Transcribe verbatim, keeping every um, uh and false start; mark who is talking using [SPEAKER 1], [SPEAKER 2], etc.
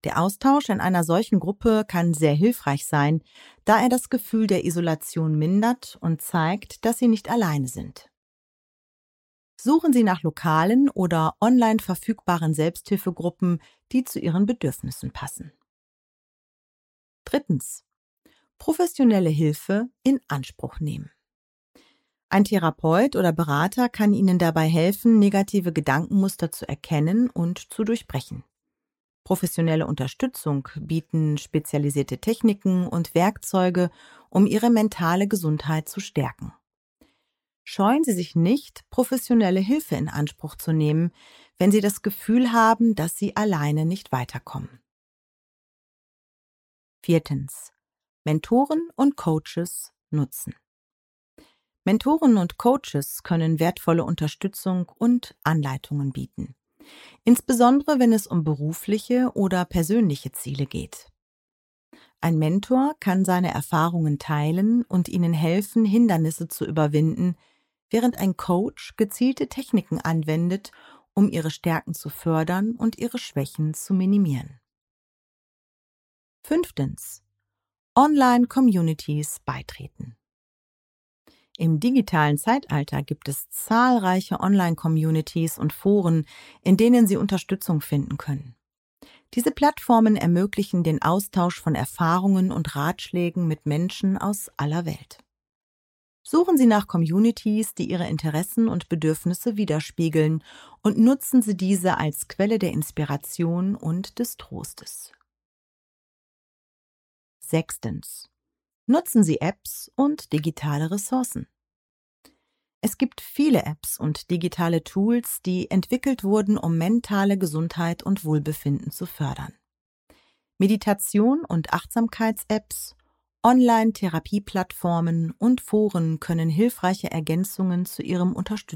[SPEAKER 1] Der Austausch in einer solchen Gruppe kann sehr hilfreich sein, da er das Gefühl der Isolation mindert und zeigt, dass Sie nicht alleine sind. Suchen Sie nach lokalen oder online verfügbaren Selbsthilfegruppen, die zu Ihren Bedürfnissen passen. Drittens. Professionelle Hilfe in Anspruch nehmen. Ein Therapeut oder Berater kann Ihnen dabei helfen, negative Gedankenmuster zu erkennen und zu durchbrechen. Professionelle Unterstützung bieten spezialisierte Techniken und Werkzeuge, um Ihre mentale Gesundheit zu stärken. Scheuen Sie sich nicht, professionelle Hilfe in Anspruch zu nehmen, wenn Sie das Gefühl haben, dass Sie alleine nicht weiterkommen. Viertens. Mentoren und Coaches nutzen. Mentoren und Coaches können wertvolle Unterstützung und Anleitungen bieten, insbesondere wenn es um berufliche oder persönliche Ziele geht. Ein Mentor kann seine Erfahrungen teilen und Ihnen helfen, Hindernisse zu überwinden, während ein Coach gezielte Techniken anwendet, um Ihre Stärken zu fördern und Ihre Schwächen zu minimieren. Fünftens. Online-Communities beitreten. Im digitalen Zeitalter gibt es zahlreiche Online-Communities und Foren, in denen Sie Unterstützung finden können. Diese Plattformen ermöglichen den Austausch von Erfahrungen und Ratschlägen mit Menschen aus aller Welt. Suchen Sie nach Communities, die Ihre Interessen und Bedürfnisse widerspiegeln, und nutzen Sie diese als Quelle der Inspiration und des Trostes. Sechstens. Nutzen Sie Apps und digitale Ressourcen. Es gibt viele Apps und digitale Tools, die entwickelt wurden, um mentale Gesundheit und Wohlbefinden zu fördern. Meditation- und Achtsamkeits-Apps, Online-Therapieplattformen und Foren können hilfreiche Ergänzungen zu Ihrem Unterstützungsprogramm